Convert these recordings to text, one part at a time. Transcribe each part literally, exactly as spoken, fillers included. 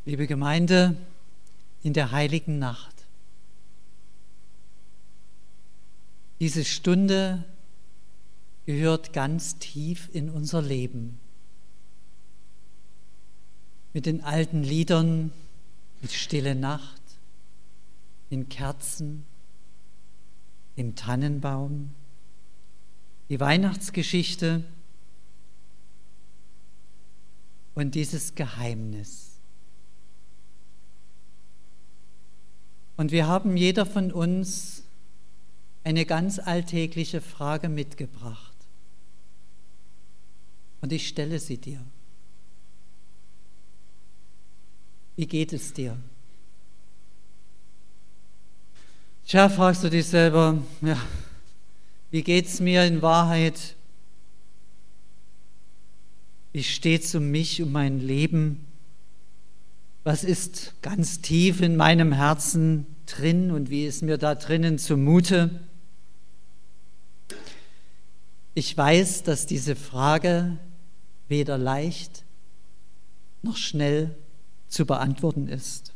Liebe Gemeinde, in der heiligen Nacht. Diese Stunde gehört ganz tief in unser Leben. Mit den alten Liedern, mit Stille Nacht, den Kerzen, dem Tannenbaum, die Weihnachtsgeschichte und dieses Geheimnis. Und wir haben jeder von uns eine ganz alltägliche Frage mitgebracht. Und ich stelle sie dir. Wie geht es dir? Tja, fragst du dich selber, ja, wie geht es mir in Wahrheit? Wie steht es um mich, um mein Leben? Was ist ganz tief in meinem Herzen drin und wie ist mir da drinnen zumute? Ich weiß, dass diese Frage weder leicht noch schnell zu beantworten ist.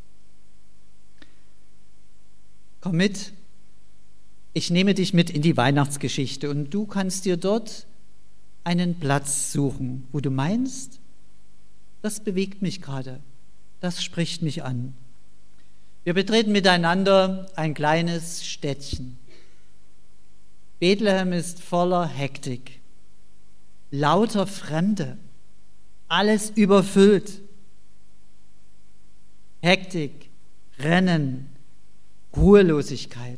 Komm mit, ich nehme dich mit in die Weihnachtsgeschichte und du kannst dir dort einen Platz suchen, wo du meinst, das bewegt mich gerade, das spricht mich an. Wir betreten miteinander ein kleines Städtchen. Bethlehem ist voller Hektik, lauter Fremde, alles überfüllt. Hektik, Rennen, Ruhelosigkeit.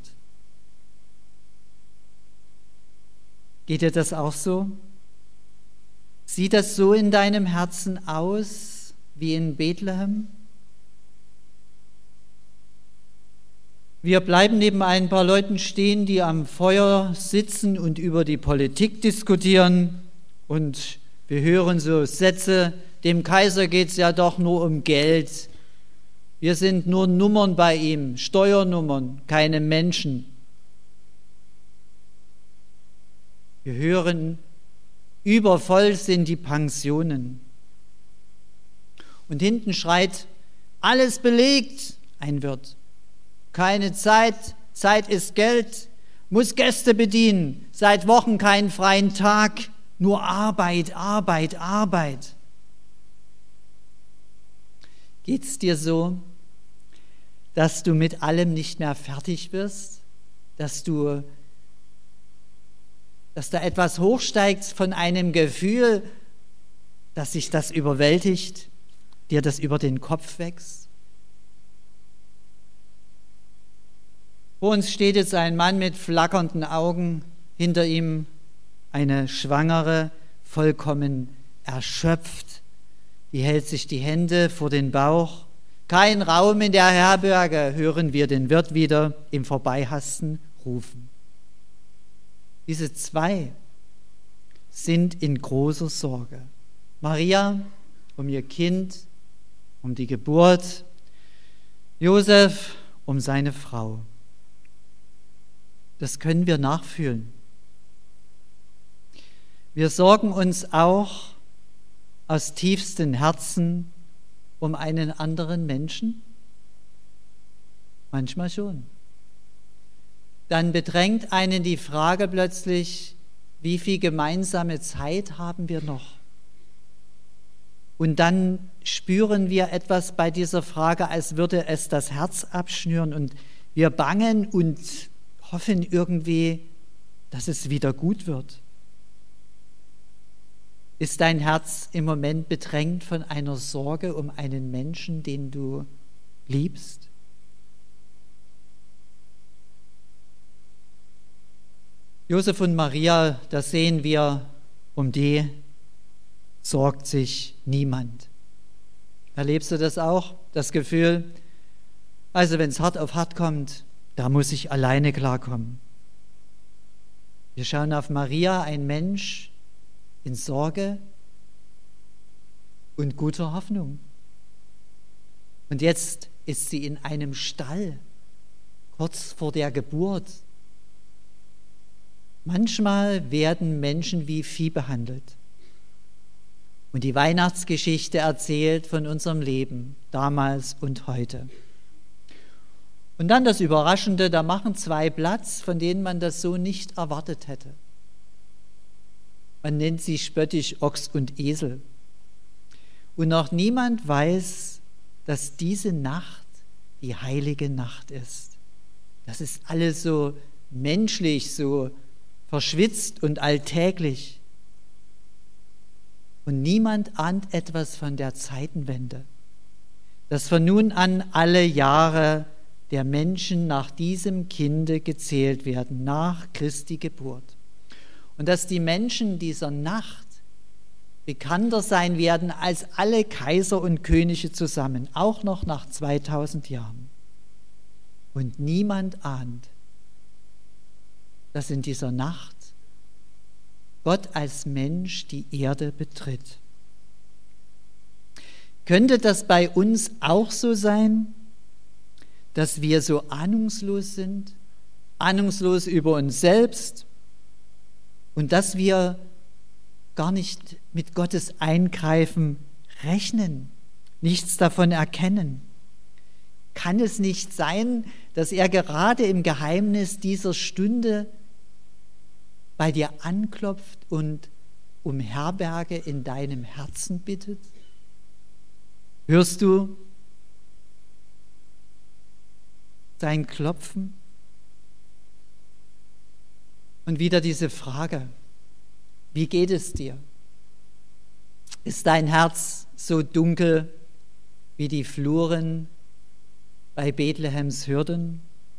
Geht dir das auch so? Sieht das so in deinem Herzen aus wie in Bethlehem? Wir bleiben neben ein paar Leuten stehen, die am Feuer sitzen und über die Politik diskutieren. Und wir hören so Sätze, dem Kaiser geht es ja doch nur um Geld. Wir sind nur Nummern bei ihm, Steuernummern, keine Menschen. Wir hören, übervoll sind die Pensionen. Und hinten schreit, alles belegt, ein Wirt. Keine Zeit, Zeit ist Geld, muss Gäste bedienen, seit Wochen keinen freien Tag, nur Arbeit, Arbeit, Arbeit. Geht's dir so, dass du mit allem nicht mehr fertig wirst, dass du, dass da etwas hochsteigt von einem Gefühl, dass sich das überwältigt, dir das über den Kopf wächst? Vor uns steht jetzt ein Mann mit flackernden Augen, hinter ihm eine Schwangere, vollkommen erschöpft. Die hält sich die Hände vor den Bauch. Kein Raum in der Herberge, hören wir den Wirt wieder im Vorbeihasten rufen. Diese zwei sind in großer Sorge. Maria um ihr Kind, um die Geburt, Josef um seine Frau. Das können wir nachfühlen. Wir sorgen uns auch aus tiefstem Herzen um einen anderen Menschen? Manchmal schon. Dann bedrängt einen die Frage plötzlich, wie viel gemeinsame Zeit haben wir noch? Und dann spüren wir etwas bei dieser Frage, als würde es das Herz abschnüren und wir bangen und hoffen irgendwie, dass es wieder gut wird. Ist dein Herz im Moment bedrängt von einer Sorge um einen Menschen, den du liebst? Josef und Maria, da sehen wir, um die sorgt sich niemand. Erlebst du das auch? Das Gefühl, also wenn es hart auf hart kommt, da muss ich alleine klarkommen. Wir schauen auf Maria, ein Mensch in Sorge und guter Hoffnung. Und jetzt ist sie in einem Stall, kurz vor der Geburt. Manchmal werden Menschen wie Vieh behandelt. Und die Weihnachtsgeschichte erzählt von unserem Leben, damals und heute. Und dann das Überraschende, da machen zwei Platz, von denen man das so nicht erwartet hätte. Man nennt sie spöttisch Ochs und Esel. Und noch niemand weiß, dass diese Nacht die heilige Nacht ist. Das ist alles so menschlich, so verschwitzt und alltäglich. Und niemand ahnt etwas von der Zeitenwende, dass von nun an alle Jahre der Menschen nach diesem Kinde gezählt werden, nach Christi Geburt. Und dass die Menschen dieser Nacht bekannter sein werden als alle Kaiser und Könige zusammen, auch noch nach zweitausend Jahren. Und niemand ahnt, dass in dieser Nacht Gott als Mensch die Erde betritt. Könnte das bei uns auch so sein, dass wir so ahnungslos sind, ahnungslos über uns selbst und dass wir gar nicht mit Gottes Eingreifen rechnen, nichts davon erkennen? Kann es nicht sein, dass er gerade im Geheimnis dieser Stunde bei dir anklopft und um Herberge in deinem Herzen bittet? Hörst du sein Klopfen? Und wieder diese Frage: Wie geht es dir? Ist dein Herz so dunkel wie die Fluren bei Bethlehems Hürden?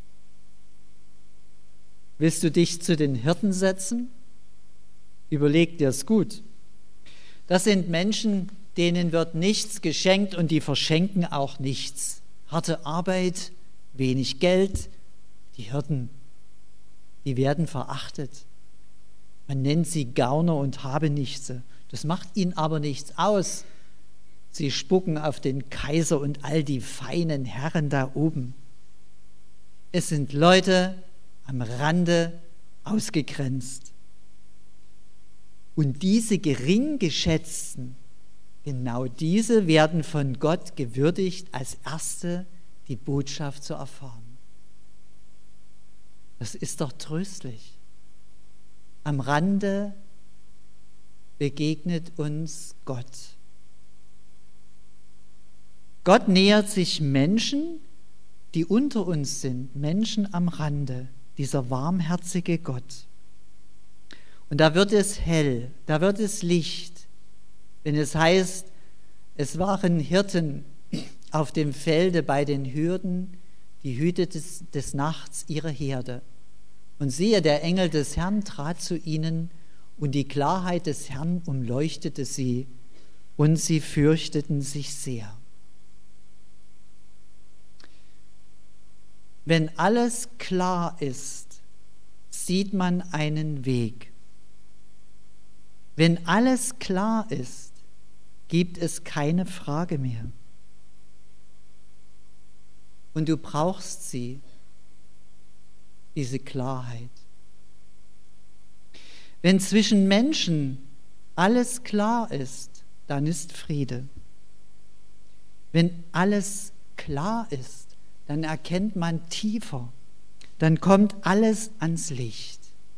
Willst du dich zu den Hirten setzen? Überleg dir's gut. Das sind Menschen, denen wird nichts geschenkt und die verschenken auch nichts. Harte Arbeit, wenig Geld, die Hirten, die werden verachtet. Man nennt sie Gauner und Habenichtse. Das macht ihnen aber nichts aus. Sie spucken auf den Kaiser und all die feinen Herren da oben. Es sind Leute am Rande ausgegrenzt. Und diese gering geschätzten, genau diese werden von Gott gewürdigt, als Erste die Botschaft zu erfahren. Das ist doch tröstlich. Am Rande begegnet uns Gott. Gott nähert sich Menschen, die unter uns sind, Menschen am Rande, dieser warmherzige Gott. Und da wird es hell, da wird es Licht, wenn es heißt, es waren Hirten auf dem Felde bei den Hürden, die Hüter des, des Nachts ihre Herde. Und siehe, der Engel des Herrn trat zu ihnen, und die Klarheit des Herrn umleuchtete sie, und sie fürchteten sich sehr. Wenn alles klar ist, sieht man einen Weg. Wenn alles klar ist, gibt es keine Frage mehr. Und du brauchst sie, diese Klarheit. Wenn zwischen Menschen alles klar ist, dann ist Friede. Wenn alles klar ist, dann erkennt man tiefer, dann kommt alles ans Licht.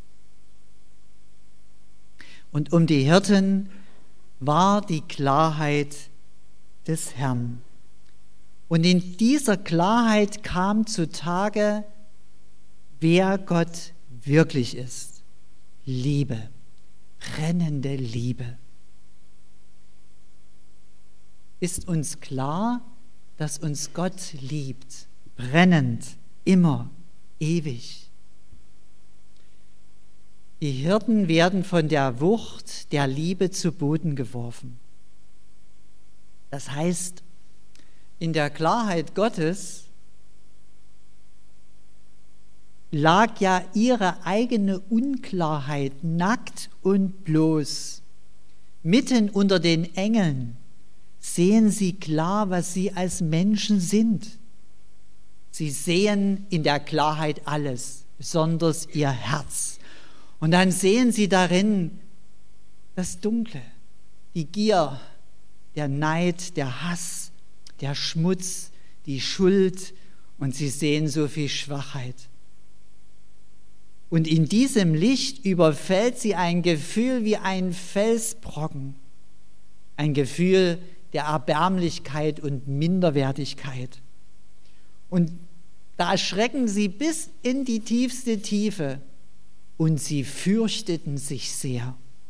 Und um die Hirten war die Klarheit des Herrn. Und in dieser Klarheit kam zutage, wer Gott wirklich ist. Liebe, brennende Liebe. Ist uns klar, dass uns Gott liebt, brennend, immer, ewig. Die Hirten werden von der Wucht der Liebe zu Boden geworfen. Das heißt, in der Klarheit Gottes lag ja ihre eigene Unklarheit nackt und bloß. Mitten unter den Engeln sehen sie klar, was sie als Menschen sind. Sie sehen in der Klarheit alles, besonders ihr Herz. Und dann sehen sie darin das Dunkle, die Gier, der Neid, der Hass, der Schmutz, die Schuld und sie sehen so viel Schwachheit. Und in diesem Licht überfällt sie ein Gefühl wie ein Felsbrocken, ein Gefühl der Erbärmlichkeit und Minderwertigkeit. Und da schrecken sie bis in die tiefste Tiefe und sie fürchteten sich sehr.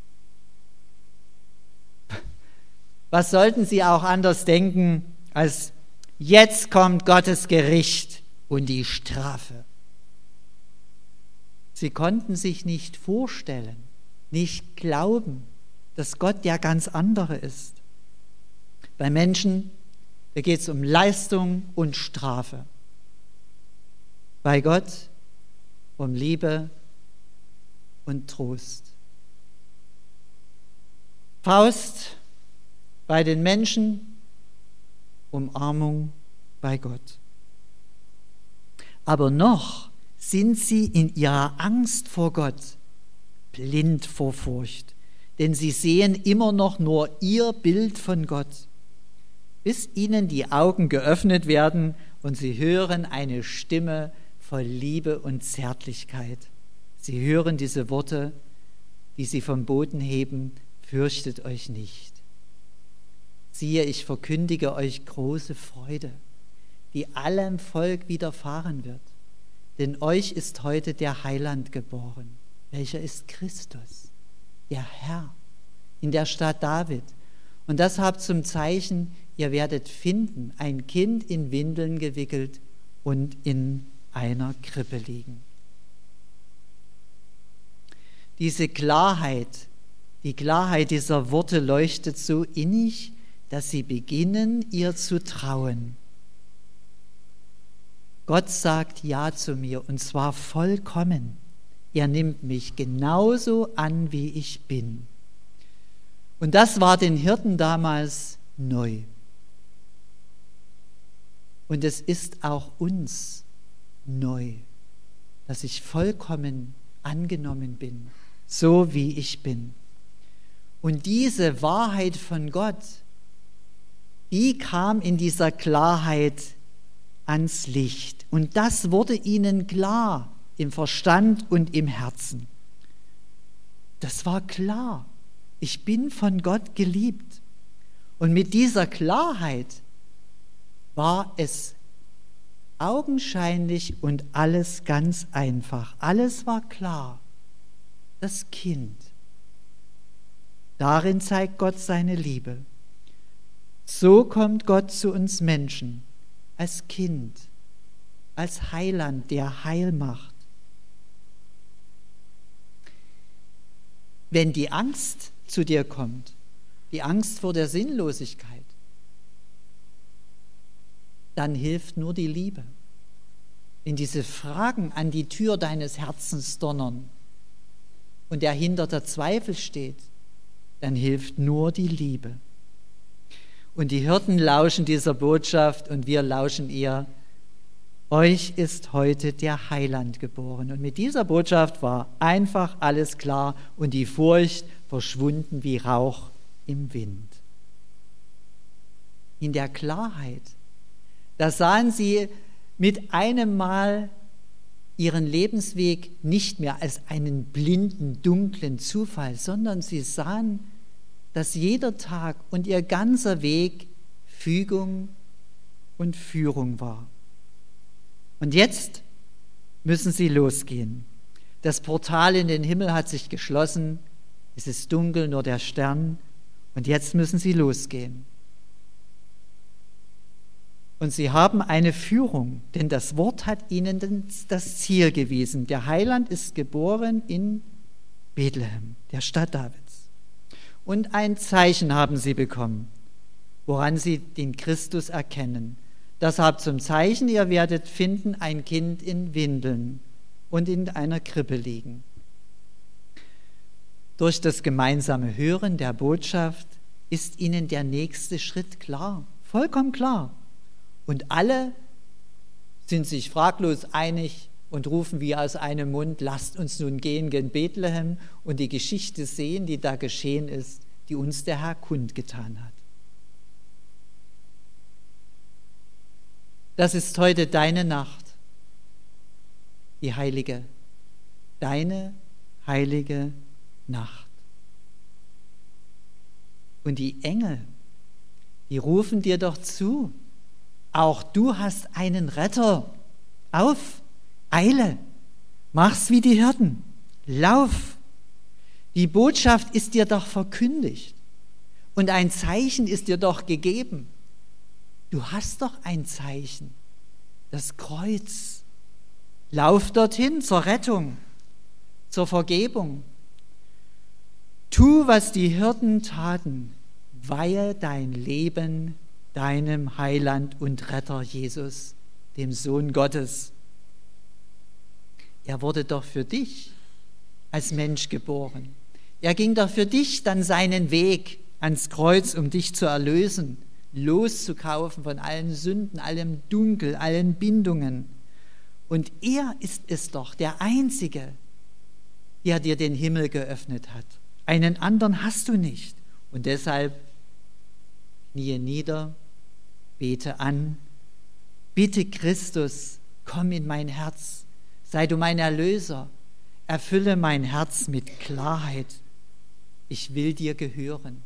Was sollten sie auch anders denken, als jetzt kommt Gottes Gericht und die Strafe? Sie konnten sich nicht vorstellen, nicht glauben, dass Gott der ganz andere ist. Bei Menschen, da geht es um Leistung und Strafe. Bei Gott um Liebe und Trost. Faust bei den Menschen, Umarmung bei Gott. Aber noch sind sie in ihrer Angst vor Gott blind vor Furcht, denn sie sehen immer noch nur ihr Bild von Gott, bis ihnen die Augen geöffnet werden und sie hören eine Stimme voll Liebe und Zärtlichkeit. Sie hören diese Worte, die sie vom Boden heben: Fürchtet euch nicht. Siehe, ich verkündige euch große Freude, die allem Volk widerfahren wird. Denn euch ist heute der Heiland geboren, welcher ist Christus, der Herr, in der Stadt David. Und das habt zum Zeichen, ihr werdet finden, ein Kind in Windeln gewickelt und in einer Krippe liegen. Diese Klarheit, die Klarheit dieser Worte leuchtet so innig, dass sie beginnen, ihr zu trauen. Gott sagt Ja zu mir, und zwar vollkommen. Er nimmt mich genauso an, wie ich bin. Und das war den Hirten damals neu. Und es ist auch uns neu, dass ich vollkommen angenommen bin, so wie ich bin. Und diese Wahrheit von Gott, die kam in dieser Klarheit ans Licht. Und das wurde ihnen klar im Verstand und im Herzen. Das war klar. Ich bin von Gott geliebt. Und mit dieser Klarheit war es augenscheinlich und alles ganz einfach. Alles war klar. Das Kind. Darin zeigt Gott seine Liebe. So kommt Gott zu uns Menschen, als Kind, als Heiland, der Heil macht. Wenn die Angst zu dir kommt, die Angst vor der Sinnlosigkeit, dann hilft nur die Liebe. Wenn diese Fragen an die Tür deines Herzens donnern und dahinter der Zweifel steht, dann hilft nur die Liebe. Und die Hirten lauschen dieser Botschaft und wir lauschen ihr: Euch ist heute der Heiland geboren. Und mit dieser Botschaft war einfach alles klar und die Furcht verschwunden wie Rauch im Wind. In der Klarheit, da sahen sie mit einem Mal ihren Lebensweg nicht mehr als einen blinden, dunklen Zufall, sondern sie sahen, dass jeder Tag und ihr ganzer Weg Fügung und Führung war. Und jetzt müssen sie losgehen. Das Portal in den Himmel hat sich geschlossen, es ist dunkel, nur der Stern, und jetzt müssen sie losgehen. Und sie haben eine Führung, denn das Wort hat ihnen das Ziel gewiesen. Der Heiland ist geboren in Bethlehem, der Stadt Davids. Und ein Zeichen haben sie bekommen, woran sie den Christus erkennen. Das habt zum Zeichen, ihr werdet finden, ein Kind in Windeln und in einer Krippe liegen. Durch das gemeinsame Hören der Botschaft ist ihnen der nächste Schritt klar, vollkommen klar. Und alle sind sich fraglos einig und rufen wie aus einem Mund: Lasst uns nun gehen gen Bethlehem und die Geschichte sehen, die da geschehen ist, die uns der Herr kundgetan hat. Das ist heute deine Nacht, die heilige, deine heilige Nacht. Und die Engel, die rufen dir doch zu, auch du hast einen Retter. Auf, eile, mach's wie die Hirten, lauf. Die Botschaft ist dir doch verkündigt und ein Zeichen ist dir doch gegeben. Du hast doch ein Zeichen, das Kreuz. Lauf dorthin zur Rettung, zur Vergebung. Tu, was die Hirten taten, weihe dein Leben deinem Heiland und Retter Jesus, dem Sohn Gottes. Er wurde doch für dich als Mensch geboren. Er ging doch für dich dann seinen Weg ans Kreuz, um dich zu erlösen, loszukaufen von allen Sünden, allem Dunkel, allen Bindungen. Und er ist es doch, der Einzige, der dir den Himmel geöffnet hat. Einen anderen hast du nicht. Und deshalb kniee nieder, bete an, bitte Christus, komm in mein Herz, sei du mein Erlöser, erfülle mein Herz mit Klarheit. Ich will dir gehören.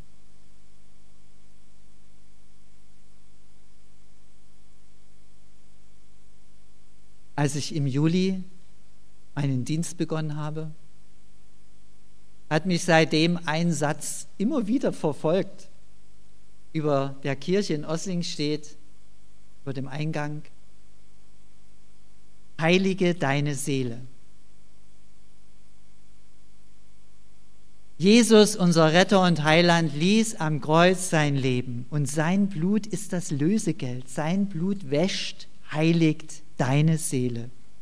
Als ich im Juli meinen Dienst begonnen habe, hat mich seitdem ein Satz immer wieder verfolgt. Über der Kirche in Ossling steht, über dem Eingang: Heilige deine Seele. Jesus, unser Retter und Heiland, ließ am Kreuz sein Leben und sein Blut ist das Lösegeld. Sein Blut wäscht, heiligt deine Seele.